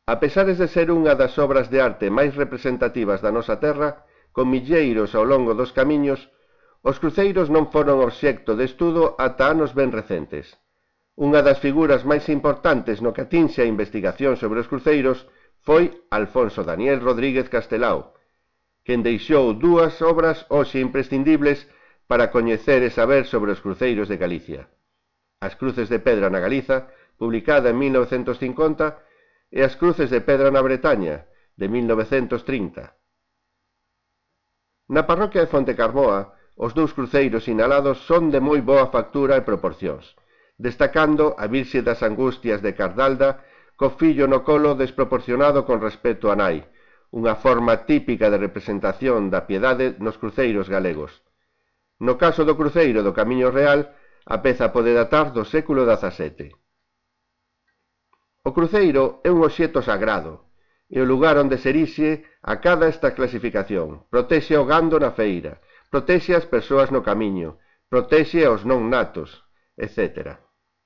A pesar de ser unha das obras de arte máis representativas da nosa terra, con milleiros ao longo dos camiños, os cruceiros non foron obxecto de estudo ata anos ben recentes. Unha das figuras máis importantes no que atinxe a investigación sobre os cruceiros foi Alfonso Daniel Rodríguez Castelao, quen deixou dúas obras hoxe imprescindibles para coñecer e saber sobre os cruceiros de Galicia. As cruces de pedra na Galiza, publicada en 1950, e as cruces de pedra na Bretaña, de 1930. Na parroquia de Fontecarboa, os dous cruceiros sinalados son de moi boa factura e proporcións, destacando a Virxe das Angustias de Cardalda co fillo no colo desproporcionado con respecto a nai, unha forma típica de representación da piedade nos cruceiros galegos. No caso do cruceiro do Camiño Real, a peza pode datar do século XVII. O cruceiro é un obxecto sagrado, e o lugar onde se erixe acada esta clasificación, protexe o gando na feira, protexe as persoas no camiño, protexe aos non natos, etc.